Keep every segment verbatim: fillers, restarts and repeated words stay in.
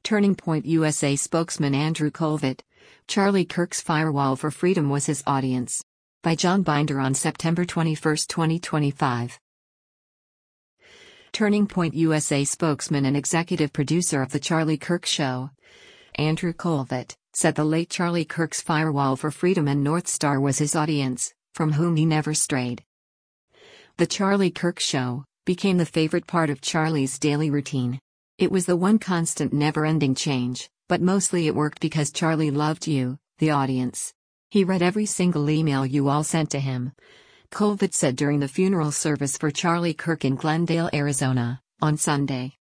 Turning Point U S A spokesman Andrew Colvett. Charlie Kirk's Firewall for Freedom was his audience. By John Binder on September twenty-first, twenty twenty-five. Turning Point U S A spokesman and executive producer of The Charlie Kirk Show, Andrew Colvett, said the late Charlie Kirk's Firewall for Freedom and North Star was his audience, from whom he never strayed. The Charlie Kirk Show became the favorite part of Charlie's daily routine. It was the one constant never-ending change, but mostly it worked because Charlie loved you, the audience. He read every single email you all sent to him, Colvett said during the funeral service for Charlie Kirk in Glendale, Arizona, on Sunday.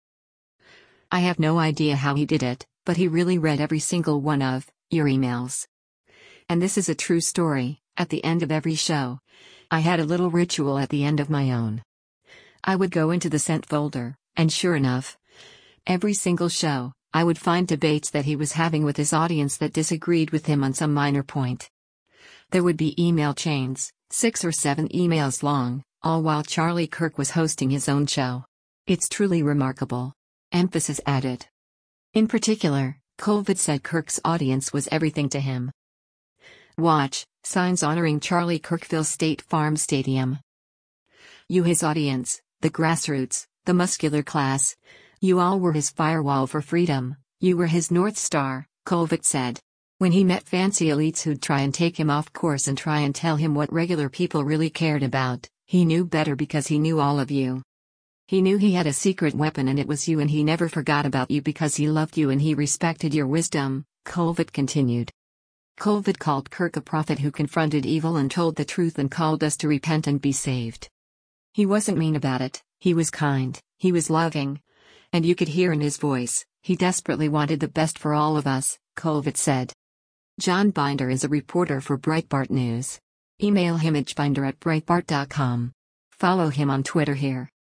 I have no idea how he did it, but he really read every single one of your emails. And this is a true story. At the end of every show, I had a little ritual at the end of my own. I would go into the sent folder, and sure enough, every single show, I would find debates that he was having with his audience that disagreed with him on some minor point. There would be email chains, six or seven emails long, all while Charlie Kirk was hosting his own show. It's truly remarkable. Emphasis added. In particular, Colvett said Kirk's audience was everything to him. Watch, signs honoring Charlie Kirk fill State Farm Stadium. You, his audience, the grassroots, the muscular class, you all were his firewall for freedom, you were his North Star, Colvett said. When he met fancy elites who'd try and take him off course and try and tell him what regular people really cared about, he knew better because he knew all of you. He knew he had a secret weapon and it was you, and he never forgot about you because he loved you and he respected your wisdom, Colvett continued. Colvett called Kirk a prophet who confronted evil and told the truth and called us to repent and be saved. He wasn't mean about it, he was kind, he was loving. And you could hear in his voice, he desperately wanted the best for all of us, Colvett said. John Binder is a reporter for Breitbart News. Email him at binder at breitbart dot com. Follow him on Twitter here.